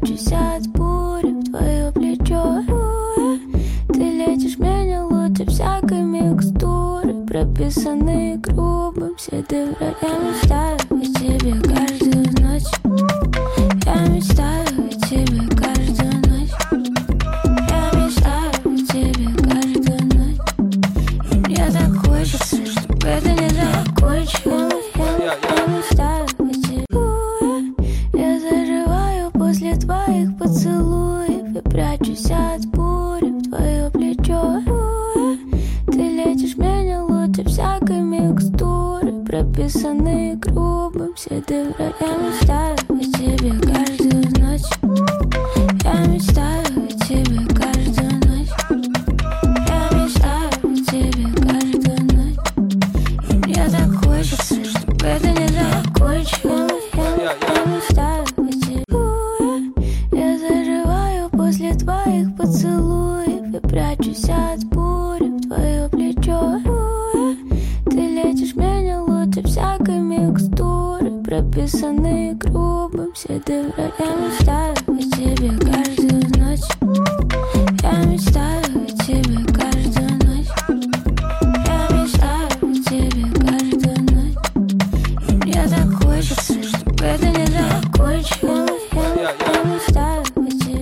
прячусь от бури в твое плечо. Ты лечишь меня лучше всякой микстуры, прописанные грубым. Все ты враг, я мечтаю о тебе каждую ночь. Я мечтаю о тебе каждую ночь. Я мечтаю о тебе каждую ночь. И мне так хочется, чтобы это не закончилось. Я мечтаю о тебе. Я заживаю после твоих поцелуев и прячусь от бури в твое плечо. Ты лечишь меня лучше всякой микстуры, прописанные грубым. Все ты враг, я мечтаю о тебе каждую ночь. Я мечтаю о тебе каждую ночь. Я мечтаю о тебе каждую ночь. И мне так хочется, чтобы это не закончилось. Я мечтаю о тебе. Я заживаю после твоих поцелуев и прячусь от бури в твое плечо. Ты лечишь меня лучше всякой микстуры, прописанные грубым. Все ты враг, я мечтаю о тебе каждый.